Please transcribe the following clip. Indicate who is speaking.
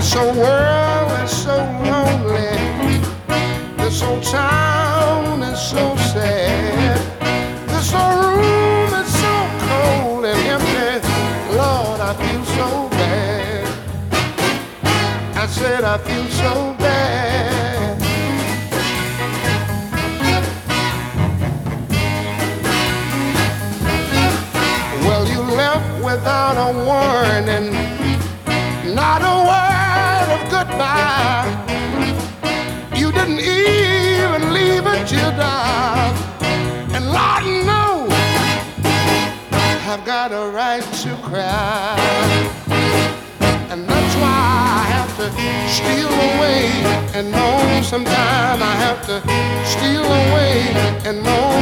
Speaker 1: So world is so lonely. This old town is so sad. This old room is so cold and empty. Lord, I feel so bad. I said I feel so bad. Well, you left without a warning, not a word of goodbye. You didn't even leave a teardrop. And Lord knows I've got a right to cry. And that's why I have to steal away and know sometime I have to steal away and know